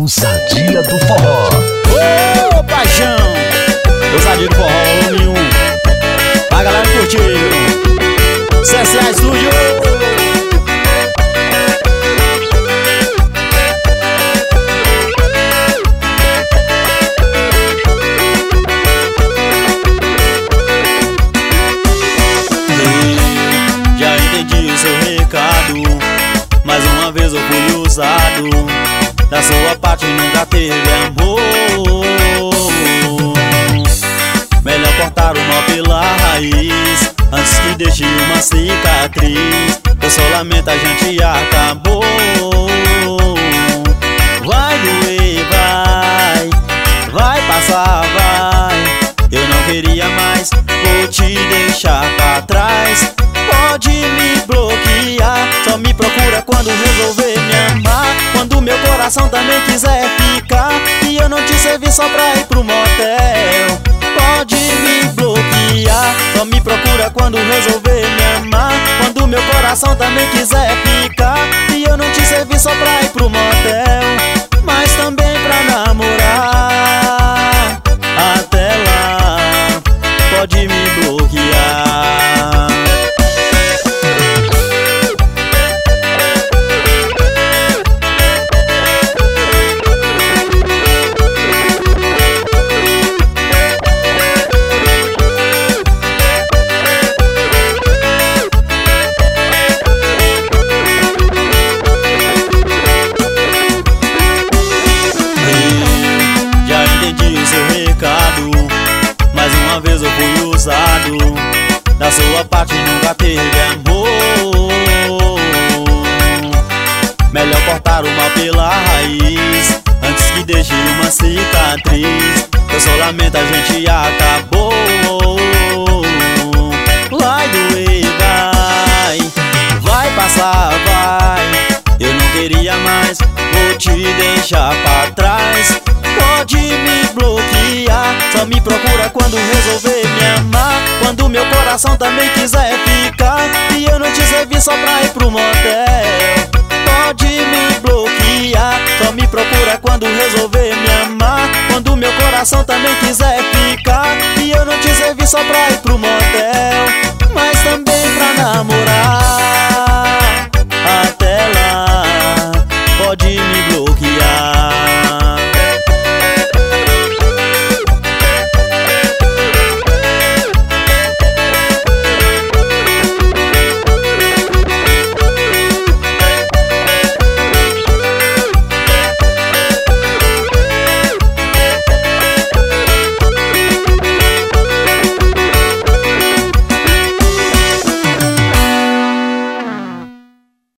Ousadia do Forró. Ô, paixão! Ousadia do Forró, volume 1. Pra galera curtir, CSA Studio. Já entendi o seu recado. Mais uma vez eu fui usado. Da sua parte nunca teve amor. Melhor cortar o mal pela raiz, antes que deixe uma cicatriz. Eu só lamento, a gente acabou. Vai doer, vai passar, vai. Eu não queria mais, vou te deixar pra trás. Pode me bloquear, só me procura quando resolver me amar. Quando meu coração também quiser ficar, e eu não te servi só pra ir pro motel. Pode me bloquear, só me procura quando resolver me amar. Quando meu coração também quiser ficar, e eu não te servi só pra ir pro motel, mas também pra namorar. Até lá, pode me bloquear. Mais uma vez eu fui usado. Da sua parte nunca teve amor. Melhor cortar o mal pela raiz, antes que deixe uma cicatriz. Eu só lamento, a gente acabou. Vai doer, vai passar, vai. Eu não queria mais, vou te deixar pra trás. Pode me bloquear, só me procura quando resolver me amar. Quando meu coração também quiser ficar, e eu não te servi só pra ir pro motel. Pode me bloquear, só me procura quando resolver me amar. Quando meu coração também quiser ficar, e eu não te servi só pra ir pro motel.